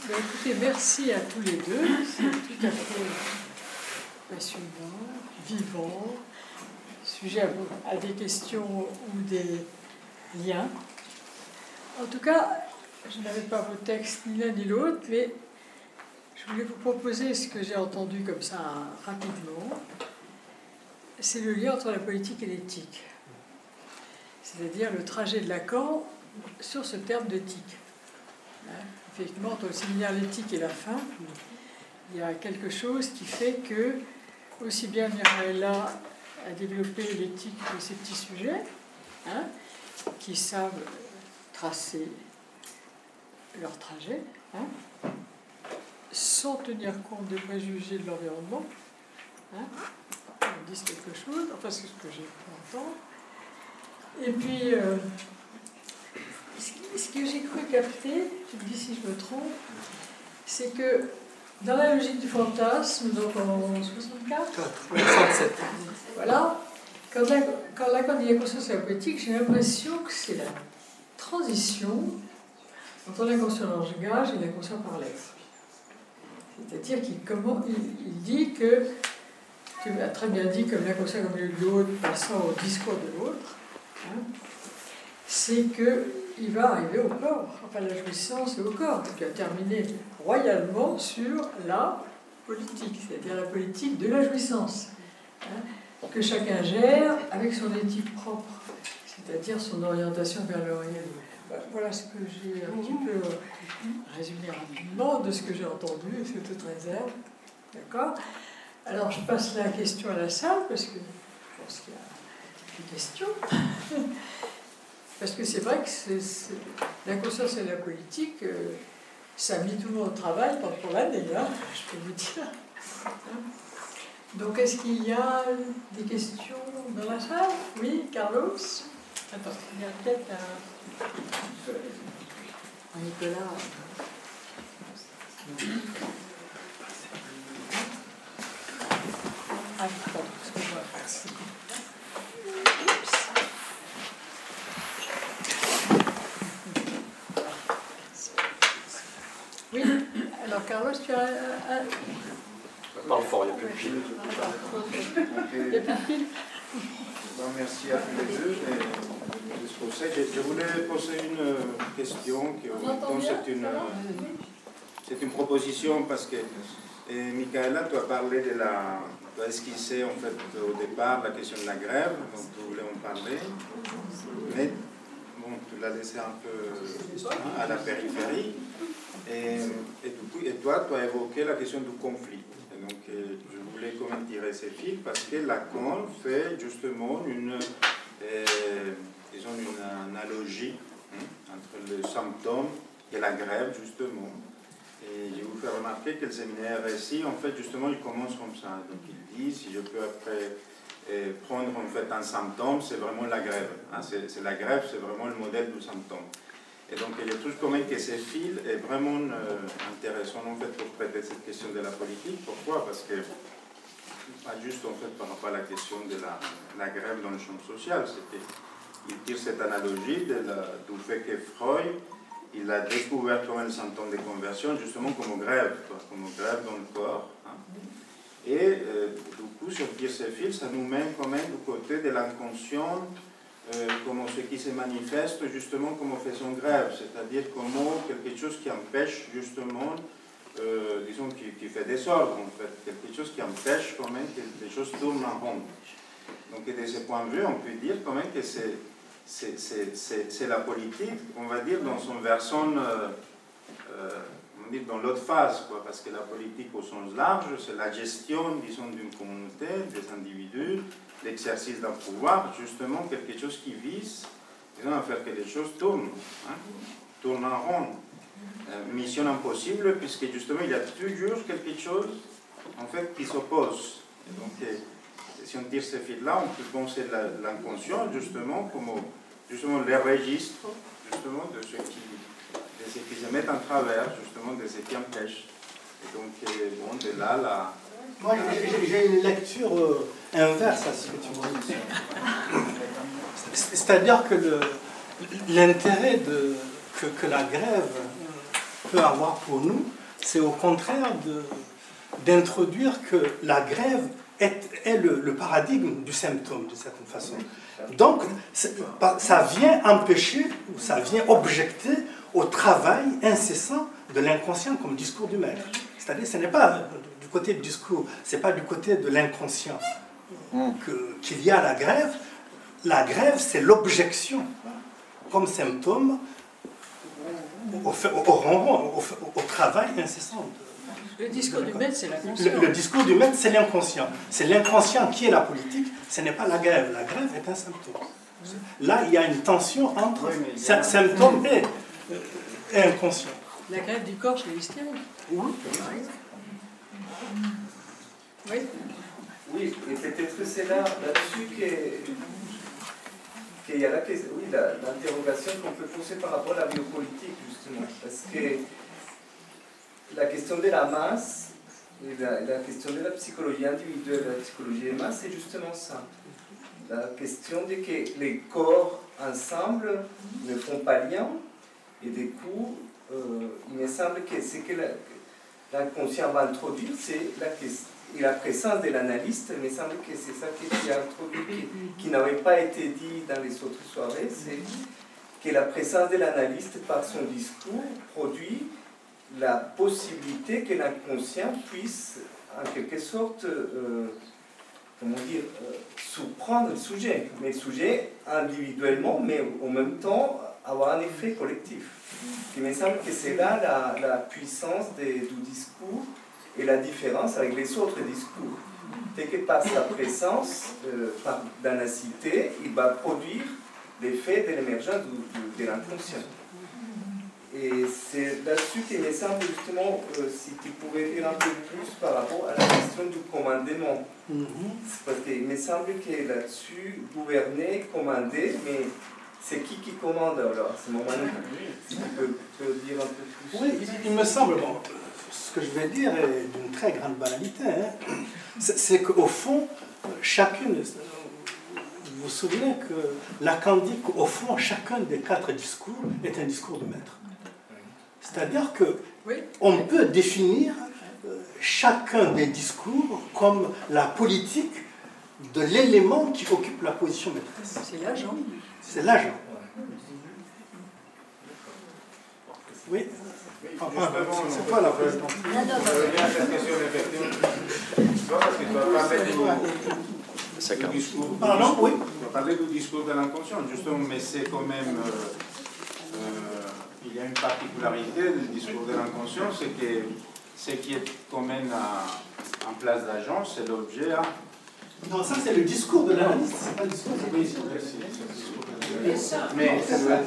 Ben, écoutez, merci à tous les deux. C'est tout à fait passionnant, vivant, sujet à des questions ou des liens. En tout cas, je n'avais pas vos textes ni l'un ni l'autre, mais je voulais vous proposer ce que j'ai entendu comme ça rapidement. C'est le lien entre la politique et l'éthique. C'est-à-dire le trajet de Lacan sur ce terme d'éthique. Effectivement, entre le séminaire l'éthique et la fin, il y a quelque chose qui fait que, aussi bien Mireilla a développé l'éthique de ces petits sujets, qui savent tracer leur trajet, sans tenir compte des préjugés de l'environnement, ils disent quelque chose, enfin c'est ce que j'ai pu entendre. Et puis, ce que j'ai cru capter, tu me dis si je me trompe, c'est que dans la logique du fantasme, donc en 64, 67. voilà, quand Lacan dit la conscience et la politique, j'ai l'impression que c'est la transition entre l'inconscient langage et l'inconscient par l'être. C'est-à-dire qu'il dit que, tu as très bien dit, comme l'inconscient comme le de l'autre, passant au discours de l'autre, c'est qu'il va arriver au corps, enfin la jouissance et au corps, qui a terminé royalement sur la politique, c'est-à-dire la politique de la jouissance, que chacun gère avec son éthique propre, c'est-à-dire son orientation vers le réel. Voilà ce que j'ai un petit peu résumé rapidement de ce que j'ai entendu, c'est toute réserve. D'accord ? Alors je passe la question à la salle, parce que je pense qu'il y a des questions. Parce que c'est vrai que la conscience et la politique, ça a mis tout le monde au travail pour l'année, je peux vous dire. Donc, est-ce qu'il y a des questions dans la salle? Oui, Carlos? Attends, il y a peut-être un Nicolas. Ah, pardon, excuse-moi. Merci. Oui, alors Carlos, tu as Parle fort, il n'y a plus de pile. Il n'y a plus de pile. Merci à tous les deux. Je voulais poser une question. C'est une proposition parce que, Michaela, tu as parlé tu as esquissé en fait au départ la question de la grève, donc tu voulais en parler. Mais bon, tu l'as laissé un peu à la périphérie. Et toi, tu as évoqué la question du conflit. Et donc, je voulais comment tirer ces fils parce que Lacan fait justement une analogie entre le symptôme et la grève, justement. Et je vous fais remarquer que le séminaire ici, en fait, justement, il commence comme ça. Donc, il dit, si je peux après prendre en fait un symptôme, c'est vraiment la grève. C'est la grève, c'est vraiment le modèle du symptôme. Et donc, je trouve quand même que ce fil est vraiment intéressant en fait pour traiter cette question de la politique. Pourquoi? Parce que, pas juste en fait par rapport à la question de la grève dans le champ social, c'est qu'il tire cette analogie du fait que Freud, il a découvert quand même le symptôme de conversion justement comme grève dans le corps. Et du coup, sur ce fil, ça nous mène quand même du côté de l'inconscient, comment ce qui se manifeste justement comme faisant grève, c'est-à-dire comment quelque chose qui empêche justement, disons qui fait désordre en fait, quelque chose qui empêche quand même que les choses tournent en rond. Donc de ce point de vue, on peut dire quand même que c'est la politique, on va dire dans son versant, on dit dans l'autre phase, quoi, parce que la politique au sens large, c'est la gestion, disons, d'une communauté, des individus, l'exercice d'un pouvoir, justement quelque chose qui vise, disons, à faire que les choses tournent en rond. Mission impossible, puisque justement il y a toujours quelque chose en fait qui s'oppose. Et donc, si on tire ce fil-là, on peut penser l'inconscient justement comme justement les registres justement de ce qui se met en travers, justement de ce qui empêche. Et donc, bon, de là, Moi, j'ai une lecture inverse à ce que tu me dis. C'est-à-dire que l'intérêt que la grève peut avoir pour nous, c'est au contraire d'introduire que la grève est le paradigme du symptôme, de certaine façon. Donc, ça vient empêcher, ou ça vient objecter au travail incessant de l'inconscient comme discours du maître. C'est-à-dire, ce n'est pas du côté du discours, ce n'est pas du côté de l'inconscient qu'il y a la grève. La grève, c'est l'objection comme symptôme au travail incessant. Le discours du maître, c'est l'inconscient. Le discours du maître, c'est l'inconscient. C'est l'inconscient qui est la politique, ce n'est pas la grève. La grève est un symptôme. Là, il y a une tension entre symptôme et inconscient. La grève du corps chez les hystériques. Oui. Oui. Oui, et peut-être que c'est là-dessus qu'il y a l'interrogation qu'on peut poser par rapport à la biopolitique, justement. Parce que la question de la masse, et la question de la psychologie individuelle, de la psychologie des masses, c'est justement ça. La question de que les corps ensemble ne font pas lien, et du coup, il me semble que ce que l'inconscient va introduire, c'est la question. Et la présence de l'analyste, il me semble que c'est ça qui a introduit, qui n'avait pas été dit dans les autres soirées, c'est que la présence de l'analyste par son discours produit la possibilité que l'inconscient puisse, en quelque sorte, surprendre le sujet, mais le sujet individuellement, mais en même temps avoir un effet collectif. Il me semble que c'est là la puissance du discours et la différence avec les autres discours. C'est que par sa présence dans la cité, il va produire l'effet de l'émergence de l'inconscient. Et c'est là-dessus qu'il me semble justement, si tu pouvais dire un peu plus par rapport à la question du commandement. Parce qu'il me semble que là-dessus, gouverner, commander, mais c'est qui commande alors à ce moment-là? Si tu peux dire un peu plus. Oui, il me semble, bon, ce que je vais dire est d'une très grande banalité, hein. C'est qu'au fond, chacune, vous vous souvenez que Lacan dit qu'au fond, chacun des 4 discours est un discours de maître. C'est-à-dire qu'on peut définir chacun des discours comme la politique de l'élément qui occupe la position maîtresse. C'est l'agent. C'est l'agent. Oui. C'est quoi la question? Pardon, oui. On va parler du discours de l'inconscient, justement, mais c'est quand même... il y a une particularité du discours de l'inconscient, c'est que ce qui est quand même en place d'agent, c'est l'objet. Non, ça c'est le discours de l'analyste, c'est pas le discours de l'analyste. Mais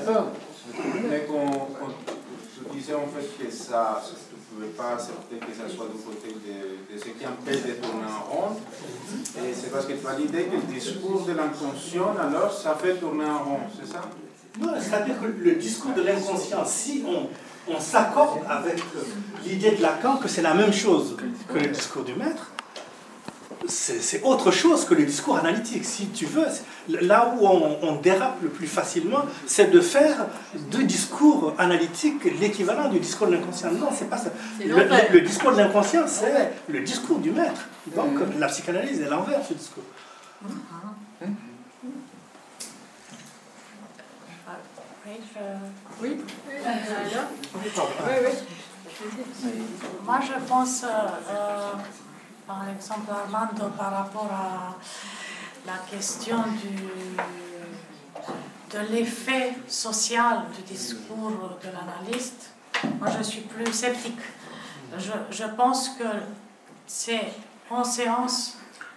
je disais en fait que ça, tu ne pouvais pas accepter que ça soit du côté de ce qui empêche de tourner en rond. Et c'est parce que tu as l'idée que le discours de l'inconscient, alors, ça fait tourner en rond, c'est ça? Non, c'est-à-dire que le discours de l'inconscient, si on s'accorde avec l'idée de Lacan que c'est la même chose que le discours du maître, c'est autre chose que le discours analytique. Si tu veux, là où on dérape le plus facilement, c'est de faire du discours analytique l'équivalent du discours de l'inconscient. Non, c'est pas ça. Le discours de l'inconscient, c'est le discours du maître. Donc la psychanalyse est l'envers de ce discours. Oui. Moi, je pense, par exemple, Armando, par rapport à la question de l'effet social du discours de l'analyste, moi, je suis plus sceptique. Je pense que c'est en séance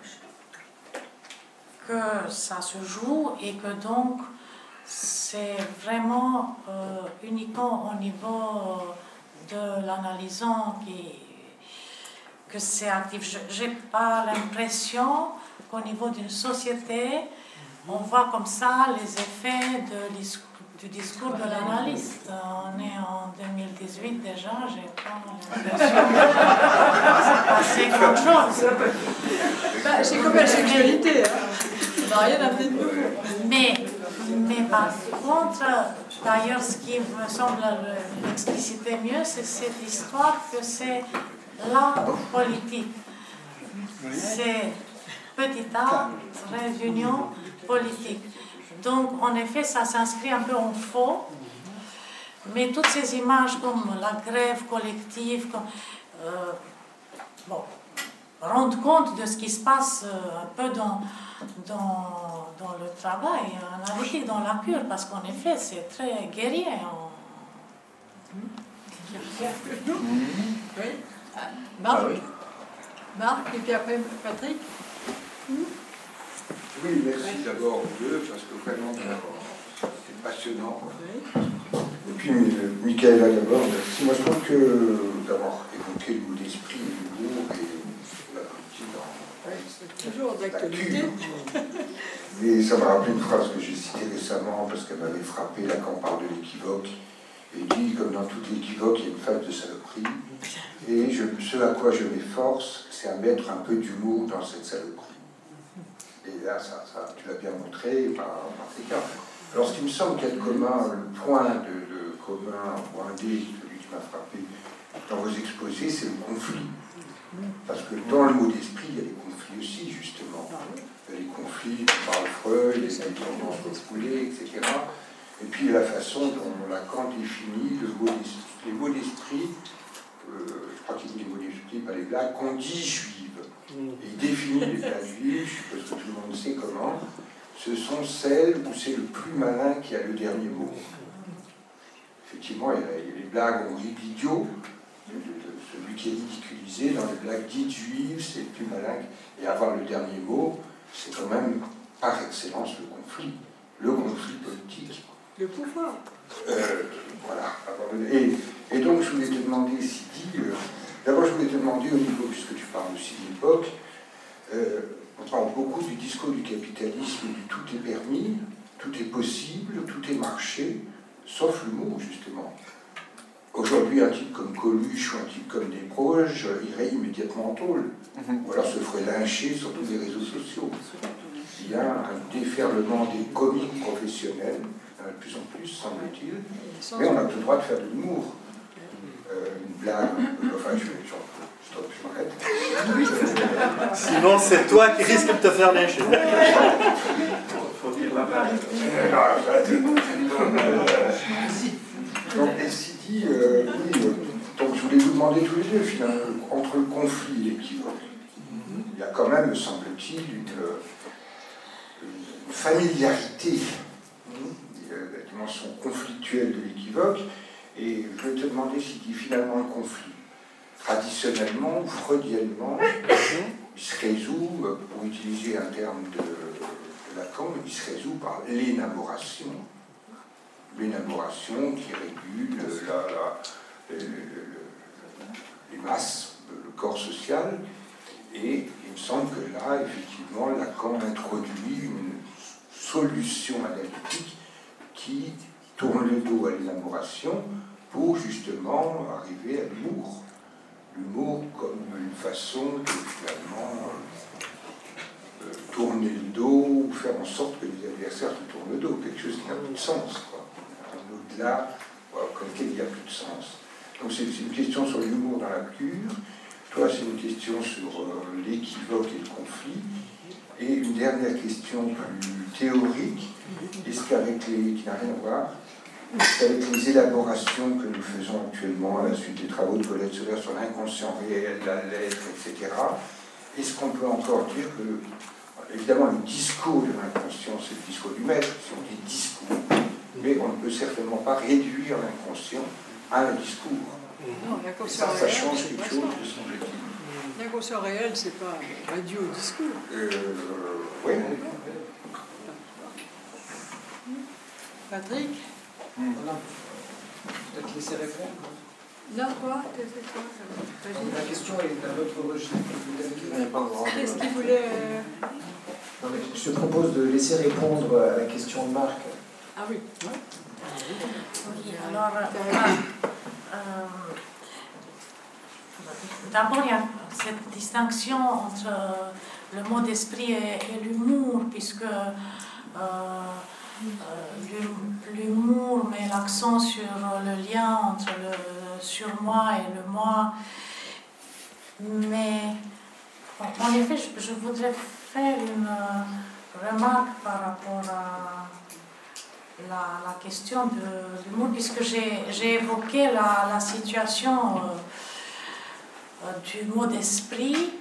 que ça se joue et que donc c'est vraiment uniquement au niveau de l'analysant que c'est actif. Je n'ai pas l'impression qu'au niveau d'une société, on voit comme ça les effets du discours de l'analyste. On est en 2018 déjà, j'ai pas l'impression que c'est passé grand chose. C'est comme la sexualité, hein. Ça n'a rien à faire de nouveau. Mais par contre, D'ailleurs, ce qui me semble l'expliciter mieux, c'est cette histoire que c'est la politique. C'est petit a, réunion politique. Donc, en effet, ça s'inscrit un peu en faux, mais toutes ces images comme la grève collective, rendent compte de ce qui se passe un peu dans le travail analytique, dans la cure, parce qu'en effet, c'est très guerrier. Oui. Marc, Marc, et puis après Patrick. Oui, merci d'abord aux deux, parce que vraiment, c'est passionnant. Et puis, Michaela d'abord, merci. Moi, je trouve que d'avoir évoqué le mot d'esprit et l'humour et la politique C'est toujours d'actualité. Et ça m'a rappelé une phrase que j'ai citée récemment, parce qu'elle m'avait frappé, là, quand on parle de l'équivoque. Et dit, comme dans tout équivoque, il y a une phase de saloperie. Et ce à quoi je m'efforce, c'est à mettre un peu d'humour dans cette saloperie. Et là, tu l'as bien montré par tes cas. Alors, ce qui me semble qu'il y a de commun, le point de commun, point D, celui qui m'a frappé dans vos exposés, c'est le conflit. Parce que dans le mot d'esprit, il y a des conflits aussi, justement. Il y a les conflits par Freud, les tendances refoulées, etc. Et puis la façon dont Lacan définit les mots d'esprit, je crois qu'il dit les mots d'esprit, pas les blagues, qu'on dit juives. Et il définit les blagues juives, je suppose que tout le monde sait comment, ce sont celles où c'est le plus malin qui a le dernier mot. Effectivement, il y a les blagues on rit d'idiot, celui qui est ridiculisé dans les blagues dites juives, c'est le plus malin. Et avoir le dernier mot, c'est quand même par excellence le conflit politique. Le pouvoir. Voilà. Et donc, je voulais te demander, Sidi, d'abord, je voulais te demander au niveau, puisque tu parles aussi de l'époque, on parle beaucoup du discours du capitalisme, du tout est permis, tout est possible, tout est marché, sauf l'humour, justement. Aujourd'hui, un type comme Coluche ou un type comme Desproges irait immédiatement en tôle, ou alors se ferait lyncher sur tous les réseaux sociaux. Il y a un déferlement des comiques professionnels, de plus en plus, semble-t-il, mais on a tout le droit de faire de l'humour. Une blague, enfin, je m'arrête. Sinon, c'est toi qui risques de te faire lyncher. Donc, ainsi dit, oui, donc je voulais vous demander tous les deux, finalement, entre le conflit et l'équivoque, il y a quand même, me semble-t-il, une familiarité, la dimension conflictuelle de l'équivoque, et je vais te demander si finalement un conflit, traditionnellement ou freudiennement, il se résout, pour utiliser un terme de Lacan, il se résout par l'élaboration. L'élaboration qui régule les masses, le corps social, et il me semble que là, effectivement, Lacan introduit une solution analytique qui tourne le dos à l'élaboration pour justement arriver à l'humour. L'humour comme une façon de finalement tourner le dos ou faire en sorte que les adversaires se tournent le dos, quelque chose qui n'a plus de sens, quoi. Au-delà, comme lequel il n'y a plus de sens. Donc c'est une question sur l'humour dans la cure, toi c'est une question sur l'équivoque et le conflit, et une dernière question plus théorique, est-ce qu'avec qui n'a rien à voir, avec les élaborations que nous faisons actuellement à la suite des travaux de Colette Soler sur l'inconscient réel, la lettre, etc., est-ce qu'on peut encore dire que, évidemment, le discours de l'inconscient, c'est le discours du maître, si on dit discours, mais on ne peut certainement pas réduire l'inconscient à un discours. Non, l'inconscient réel, ça change quelque chose, me semble-t-il. L'inconscient réel, c'est pas réduit au discours. Oui. Patrick? Voilà. Peut-être laisser répondre. Non, quoi? C'est quoi? La question est d'un autre registre. Qu'est-ce qu'il voulait... Non, mais je te propose de laisser répondre à la question de Marc. Ah oui. Oui, alors, d'abord, il y a cette distinction entre le mot d'esprit et l'humour, puisque l'humour met l'accent sur le lien entre le surmoi et le moi. Mais en effet, je voudrais faire une remarque par rapport à la question de l'humour, puisque j'ai évoqué la situation du mot d'esprit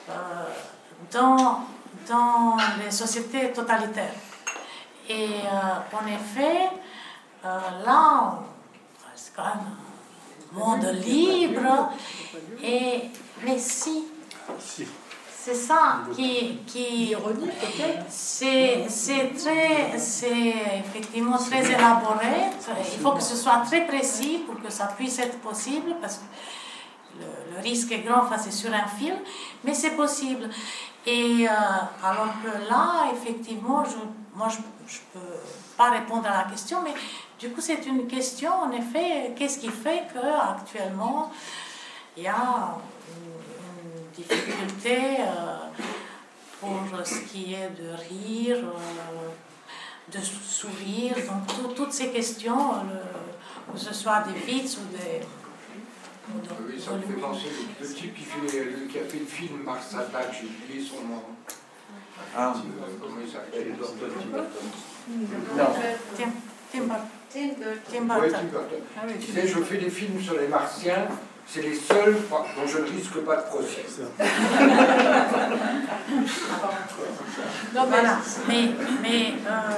dans les sociétés totalitaires. Et en effet, là, c'est quand même un monde libre, mais si. C'est ça qui Ironie peut-être. c'est effectivement très élaboré. Il faut que ce soit très précis pour que ça puisse être possible, parce que le risque est grand, enfin c'est sur un fil, mais c'est possible. Et alors que là, effectivement, moi je peux pas répondre à la question, mais du coup c'est une question, en effet, qu'est-ce qui fait qu'actuellement il y a une difficulté pour ce qui est de rire, de sourire, donc toutes ces questions, que ce soit des vitz ou des... Oui, ça me fait penser le type qui a fait le film Mars Attack, j'ai oublié son nom. Comment il s'appelle? Tim Burton. Oui, Tim Burton. Il disait, je fais des films sur les Martiens, c'est les seuls dont je ne risque pas de procès. Non, voilà. Mais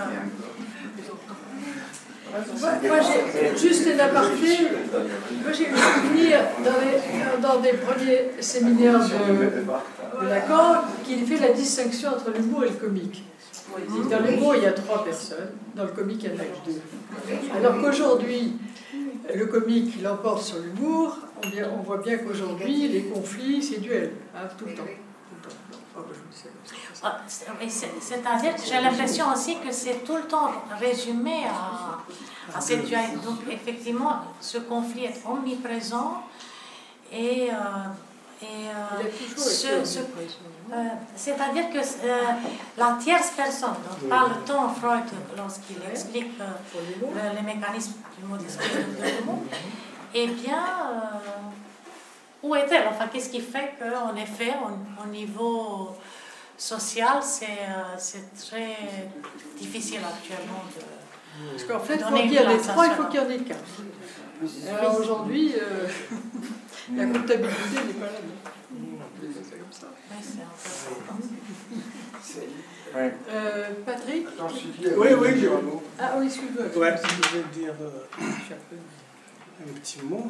Moi, j'ai juste un aparté. Moi, j'ai eu le souvenir dans des premiers séminaires de Lacan qu'il fait la distinction entre l'humour et le comique. Dans l'humour, il y a 3 personnes. Dans le comique, il y en a que 2. Alors qu'aujourd'hui, le comique l'emporte sur l'humour. On voit bien qu'aujourd'hui, les conflits, c'est duel, hein, tout le temps. c'est-à-dire que j'ai l'impression aussi que c'est tout le temps résumé à cette dualité. Donc effectivement, ce conflit est omniprésent et c'est-à-dire que la tierce personne dont parle tant Freud lorsqu'il explique les mécanismes du mot d'esprit de l'humour, eh bien, où est-elle? Enfin, qu'est-ce qui fait qu'en effet, au niveau social, c'est très difficile actuellement de... Parce qu'en fait, pour qu'il y en ait 3, il faut qu'il y en ait 4. Alors aujourd'hui, la comptabilité n'est pas là. C'est comme ça. Oui, c'est un peu ça. Patrick? Oui, Giraud. Ah oui, excuse-moi. Ouais, je vais dire un petit mot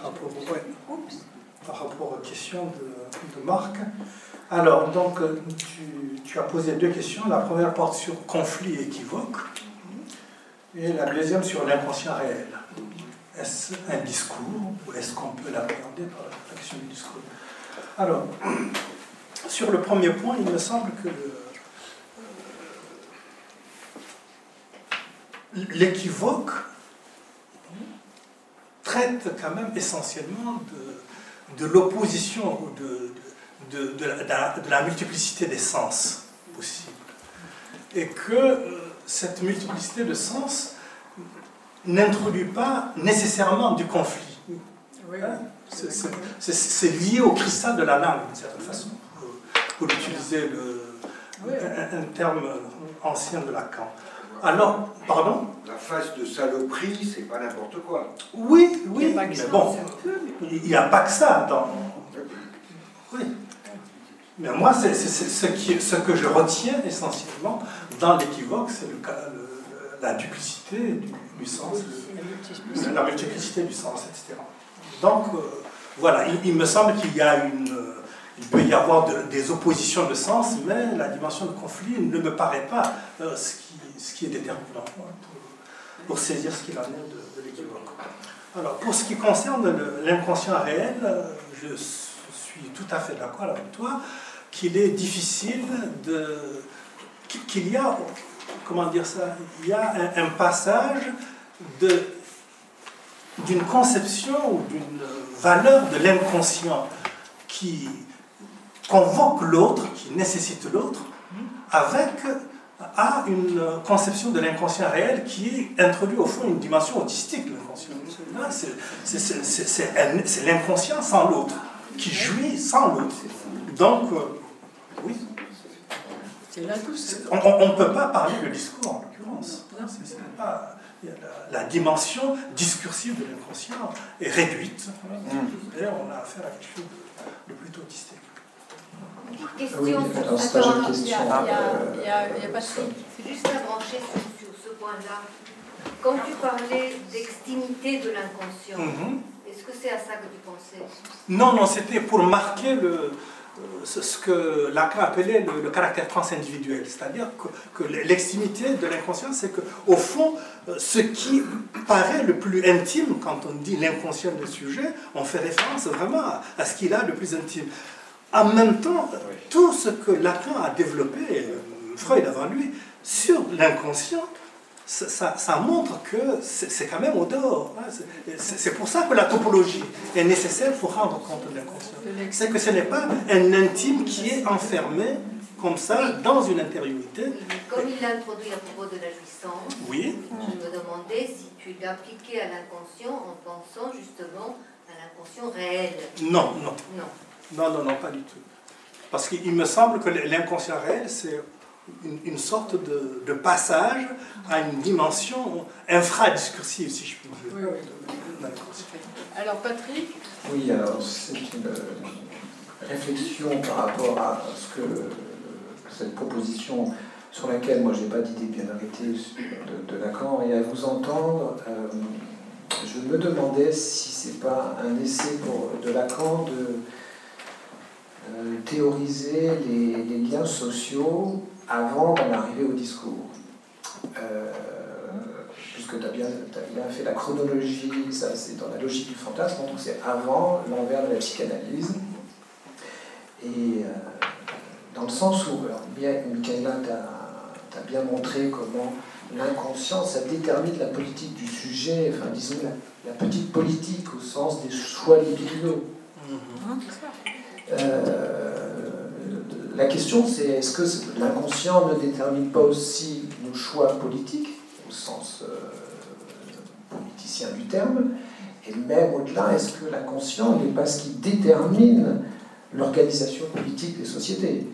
par rapport aux questions de Marc. Alors, donc, tu as posé 2 questions. La première porte sur conflit et équivoque, et la deuxième sur l'inconscient réel. Est-ce un discours ou est-ce qu'on peut l'appréhender par la question du discours? Alors, sur le premier point, il me semble que l'équivoque traite quand même essentiellement de l'opposition ou de la multiplicité des sens possibles. Et que cette multiplicité de sens n'introduit pas nécessairement du conflit. Oui. C'est lié au cristal de la langue, d'une certaine façon, pour utiliser un terme ancien de Lacan. Alors, pardon? La phase de saloperie, c'est pas n'importe quoi. Oui, mais bon, il n'y a pas que ça dans... Oui. Mais moi, c'est ce que je retiens essentiellement dans l'équivoque, c'est la duplicité du sens, la multiplicité du sens, etc. Donc, voilà, il me semble qu'il peut y avoir des oppositions de sens, mais la dimension de conflit ne me paraît pas ce qui est déterminant pour saisir ce qu'il en est de l'équivoque. Alors, pour ce qui concerne l'inconscient réel, je suis tout à fait d'accord avec toi qu'il est difficile qu'il y a, comment dire ça, il y a un passage d'une conception ou d'une valeur de l'inconscient qui convoque l'autre, qui nécessite l'autre, avec a une conception de l'inconscient réel qui introduit au fond une dimension autistique de l'inconscient. Là, c'est l'inconscient sans l'autre, qui jouit sans l'autre. Donc, oui. C'est là tout. On ne peut pas parler de discours, en l'occurrence. La dimension discursive de l'inconscient est réduite. Et on a affaire à quelque chose de plutôt autistique. Question. Oui, dans ce stage de question. Il y a pas de C'est juste à brancher sur ce point-là. Quand tu parlais d'extimité de l'inconscient, est-ce que c'est à ça que tu pensais? Non, c'était pour marquer ce que Lacan appelait le caractère transindividuel, c'est-à-dire que l'extimité de l'inconscient, c'est qu'au fond, ce qui paraît le plus intime, quand on dit l'inconscient du sujet, on fait référence vraiment à ce qu'il a de plus intime. En même temps, tout ce que Lacan a développé, Freud avant lui, sur l'inconscient, ça montre que c'est quand même au dehors. C'est pour ça que la topologie est nécessaire pour rendre compte de l'inconscient. C'est que ce n'est pas un intime qui est enfermé comme ça dans une intériorité. Comme il l'a introduit à propos de la jouissance, oui. Je me demandais si tu l'appliquais à l'inconscient en pensant justement à l'inconscient réel. Non, pas du tout. Parce qu'il me semble que l'inconscient réel, c'est une sorte de passage à une dimension infradiscursive, si je puis dire. Oui. Alors, Patrick? Oui, alors c'est une réflexion par rapport à ce que cette proposition sur laquelle moi j'ai pas d'idée bien arrêtée de Lacan, et à vous entendre, je me demandais si c'est pas un essai de Lacan de théoriser les liens sociaux avant d'en arriver au discours. Puisque tu as bien fait la chronologie, ça c'est dans la logique du fantasme, donc c'est avant l'envers de la psychanalyse. Et dans le sens où, Michaela t'a bien montré comment l'inconscient, ça détermine la politique du sujet, enfin disons la petite politique au sens des choix libidinaux. La question c'est, est-ce que l'inconscient ne détermine pas aussi nos choix politiques, au sens politicien du terme, et même au-delà, est-ce que l'inconscient n'est pas ce qui détermine l'organisation politique des sociétés?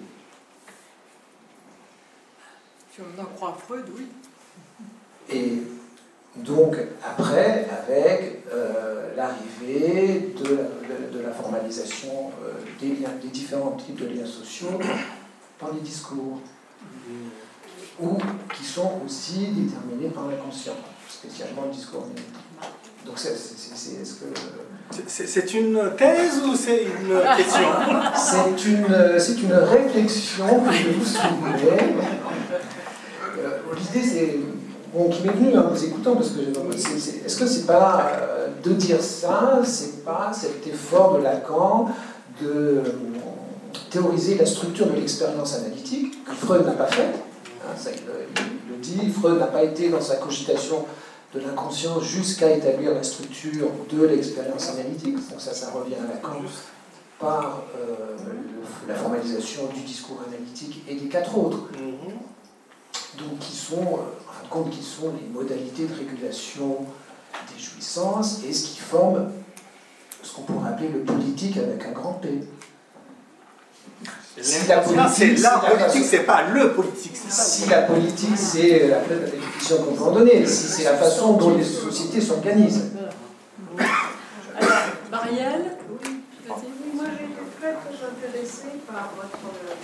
Si on en croit Freud, oui. Et donc, après, avec l'arrivée de la formalisation des différents types de liens sociaux par les discours, ou qui sont aussi déterminés par l'inconscient, spécialement le discours mimétique. Donc, est-ce que... C'est une thèse ou c'est une question? C'est une réflexion que je vous soumets. L'idée, c'est... Bon, qui m'est venu en vous écoutant, parce que est-ce que c'est pas de dire ça, c'est pas cet effort de Lacan de théoriser la structure de l'expérience analytique, que Freud n'a pas faite, hein, ça, il le dit, Freud n'a pas été dans sa cogitation de l'inconscient jusqu'à établir la structure de l'expérience analytique, donc ça revient à Lacan par la formalisation du discours analytique et des quatre autres. Donc qui sont, en fin de compte, qui sont les modalités de régulation des jouissances et ce qui forme ce qu'on pourrait appeler le politique avec un grand P. Si la politique, c'est pas le politique. Si la politique, c'est la définition qu'on peut en donner, si c'est la façon dont les sociétés s'organisent. Alors, Marielle? Moi, j'ai été très intéressée par votre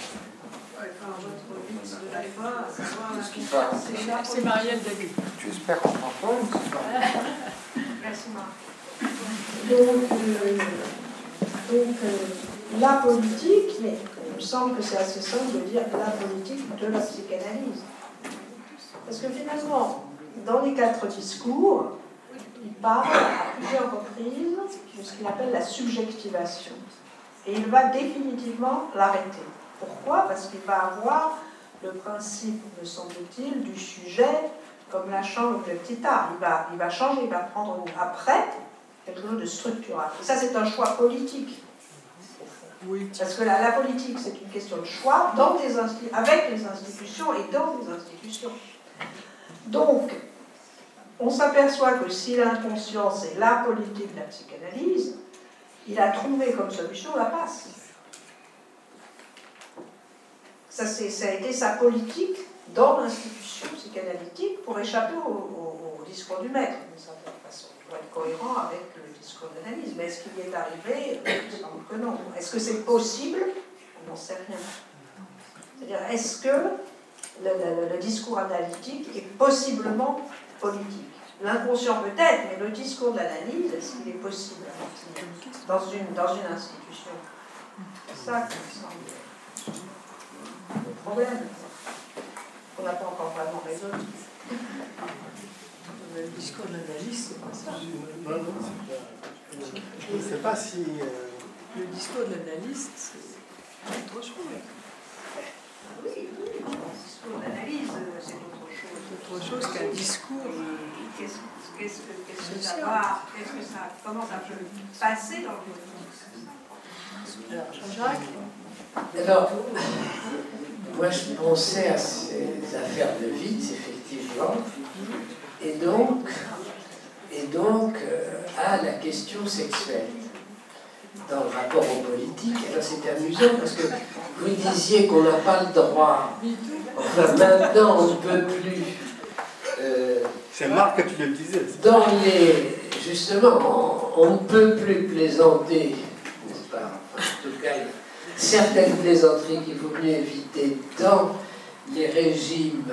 but de la fin, à savoir la C'est Marielle David. Tu espères qu'on t'entend? Merci Marc. Donc, la politique, mais il me semble que c'est assez simple de dire la politique de la psychanalyse. Parce que finalement, dans les quatre discours, il parle à plusieurs reprises de ce qu'il appelle la subjectivation. Et il va définitivement l'arrêter. Pourquoi? Parce qu'il va avoir le principe, me semble-t-il, du sujet comme la chambre de petit art. Il va changer, il va prendre après quelque chose de structural. Et ça, c'est un choix politique, au fond. Oui. Parce que la politique, c'est une question de choix avec les institutions et dans les institutions. Donc, on s'aperçoit que si l'inconscient, c'est la politique de la psychanalyse, il a trouvé comme solution la passe. Ça a été sa politique dans l'institution psychanalytique pour échapper au discours du maître, d'une certaine façon, pour être cohérent avec le discours d'analyse. Mais est-ce qu'il y est arrivé? Il me semble que non. Est-ce que c'est possible? On n'en sait rien. C'est-à-dire, est-ce que le discours analytique est possiblement politique? L'inconscient peut-être, mais le discours de l'analyse, est-ce qu'il est possible dans une institution? C'est ça qui me semble le problème qu'on n'a pas encore vraiment résolu. Le discours de l'analyse, c'est pas ça. Je ne sais pas si... Le discours de l'analyse, c'est autre chose. Oui, le discours d'analyse, c'est autre chose. C'est autre chose qu'un discours. Comment ça peut passer dans le politique? Alors, Jean-Jacques? Alors, moi je pensais à ces affaires de Witz, effectivement, et donc à la question sexuelle dans le rapport aux politiques. Alors c'était amusant parce que vous disiez qu'on n'a pas le droit, enfin maintenant on ne peut plus. C'est Marc que tu le disais. Justement, on ne peut plus plaisanter, n'est-ce pas? Enfin, en tout cas, certaines plaisanteries qu'il vaut mieux éviter dans les régimes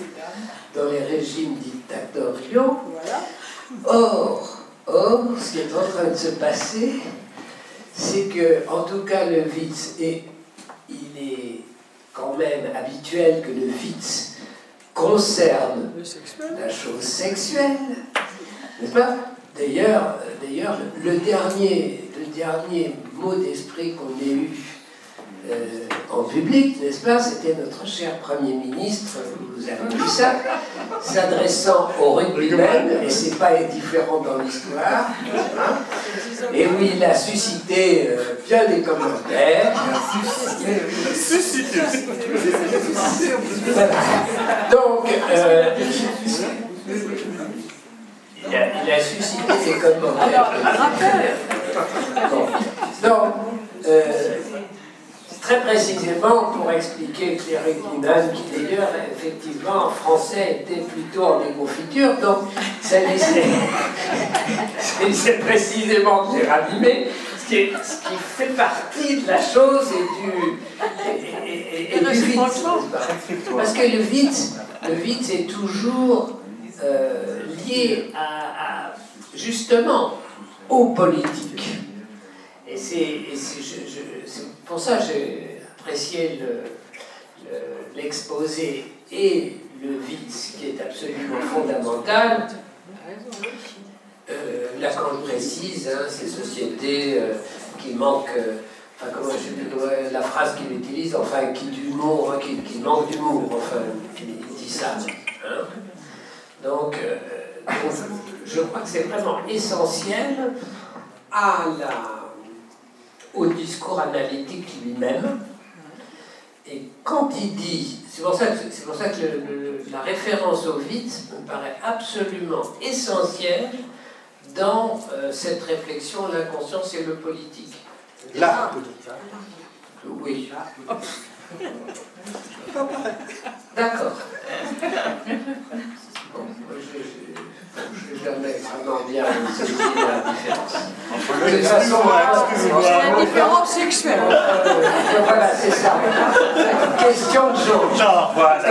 dictatoriaux. Or, ce qui est en train de se passer, c'est que, en tout cas, le Witz, et il est quand même habituel que le Witz concerne la chose sexuelle, n'est-ce pas? D'ailleurs, le dernier mot d'esprit qu'on ait eu en public, n'est-ce pas, c'était notre cher Premier ministre, vous avez vu ça, s'adressant aux rugbymen, et c'est pas différent dans l'histoire, hein, et où il a suscité bien des commentaires. Donc, il a suscité des commentaires. Donc, très précisément pour expliquer que les rugbymen, qui d'ailleurs effectivement en français étaient plutôt en déconfiture, donc c'est précisément que j'ai rallumé, ce qui fait partie de la chose et du Witz. Parce que le Witz est toujours lié justement aux politiques. Et c'est pour ça que j'ai apprécié l'exposé et le Witz qui est absolument fondamental. Lacan le précise, hein, ces sociétés qui manquent, enfin comment je sais plus la phrase qu'il utilise, enfin qui manquent d'humour, enfin il dit ça. Hein. Donc je crois que c'est vraiment essentiel au discours analytique lui-même. Et quand il dit, c'est pour ça que la référence au Witz me paraît absolument essentielle dans cette réflexion, l'inconscience et le politique. Là, oui. D'accord. Bon, je n'ai jamais vraiment bien saisi la différence. De toute façon, c'est la différence sexuelle. Voilà, c'est ça. Question de genre. genre, voilà.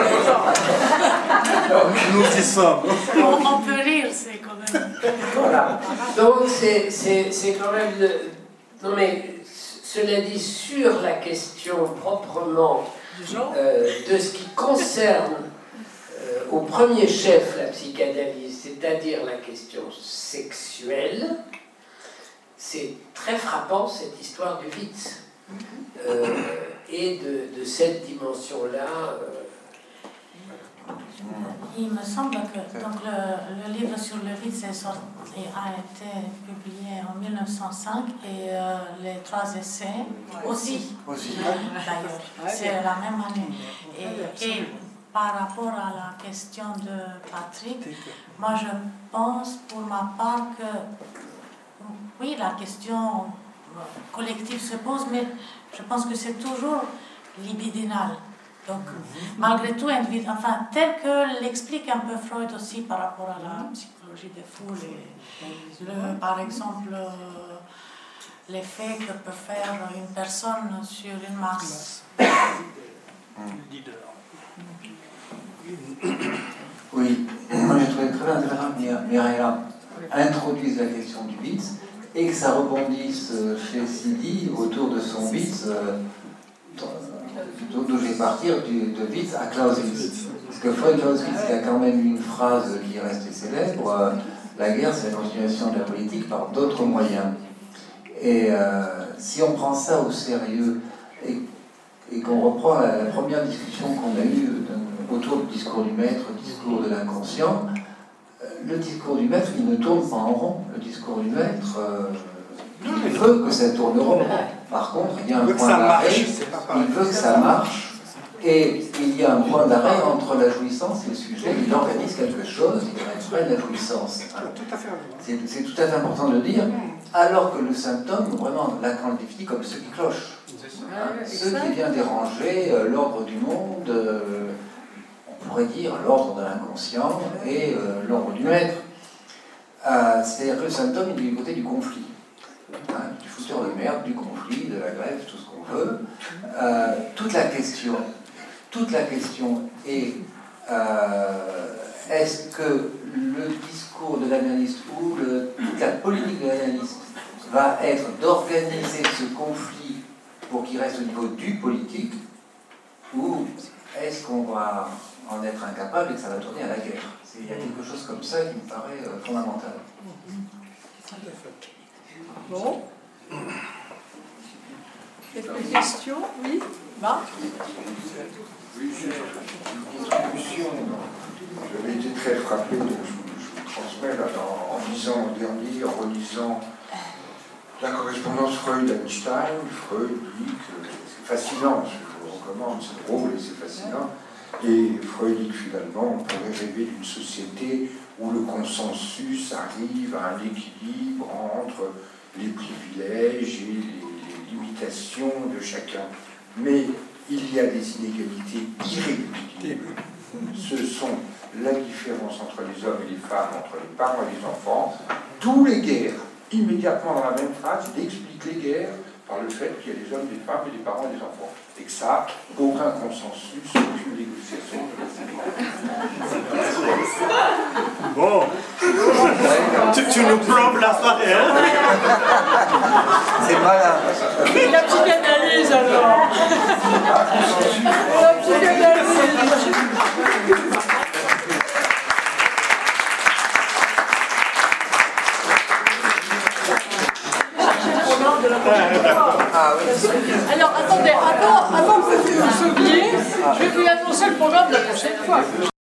Nous y sommes. On peut rire, c'est quand même. Voilà. Donc, c'est quand même. Non, mais cela dit, sur la question proprement de ce qui concerne au premier chef la psychanalyse, c'est-à-dire la question sexuelle, c'est très frappant cette histoire du Witz et de cette dimension-là Il me semble que donc, le livre sur le Witz a été publié en 1905 et les 3 essais aussi. D'ailleurs, c'est la même année. Et par rapport à la question de Patrick, moi je pense pour ma part que oui, la question collective se pose, mais je pense que c'est toujours libidinal. Donc, malgré tout, enfin, tel que l'explique un peu Freud aussi par rapport à la psychologie des foules, par exemple, l'effet que peut faire une personne sur une masse. Oui, moi j'ai trouvé très intéressant que Mireia introduise la question du Witz et que ça rebondisse chez Sidi autour de son Witz, d'où je vais partir, de Witz à Clausewitz. Parce que Freud Clausewitz, il y a quand même une phrase qui est restée célèbre, la guerre c'est la continuation de la politique par d'autres moyens. Et si on prend ça au sérieux et qu'on reprend la première discussion qu'on a eue autour du discours du maître, du discours de l'inconscient, le discours du maître, il ne tourne pas en rond. Le discours du maître, il veut que ça tourne rond. Par contre, il y a un point d'arrêt, il veut que ça marche, et il y a un point d'arrêt entre la jouissance et le sujet. Il organise quelque chose, il restreint la jouissance. C'est tout à fait important de le dire, alors que le symptôme, vraiment, Lacan le définit comme ce qui cloche. Ce qui vient déranger l'ordre du monde, on pourrait dire l'ordre de l'inconscient et l'ordre du maître. C'est-à-dire que le symptôme il est du côté du conflit, du fouteur de merde, du conflit, de la grève, tout ce qu'on veut. Toute la question est est-ce que le discours de l'analyste ou toute la politique de l'analyste va être d'organiser ce conflit pour qu'il reste au niveau du politique, ou est-ce qu'on va en être incapable et que ça va tourner à la guerre? Il y a quelque chose comme ça qui me paraît fondamental. Bon. Quelques questions? Oui, Marc? Oui, juste une contribution. J'avais été très frappé, donc je vous transmets là, en lisant le dernier, en relisant la correspondance Freud-Einstein. Freud dit que c'est fascinant, je vous recommande, c'est drôle et c'est fascinant. Et Freud dit que finalement, on pourrait rêver d'une société où le consensus arrive à un équilibre entre les privilèges et les limitations de chacun. Mais il y a des inégalités irréductibles. Ce sont la différence entre les hommes et les femmes, entre les parents et les enfants, d'où les guerres. Immédiatement dans la même phrase, il explique les guerres par le fait qu'il y a des hommes, des femmes et des parents et des enfants. Et que ça, aucun consensus, aucune négociation. Bon, tu nous plombes la soirée, hein? C'est malin. La psychanalyse alors. La psychanalyse. Alors attendez, avant que vous vous souviez, je vais vous annoncer le programme de la prochaine fois.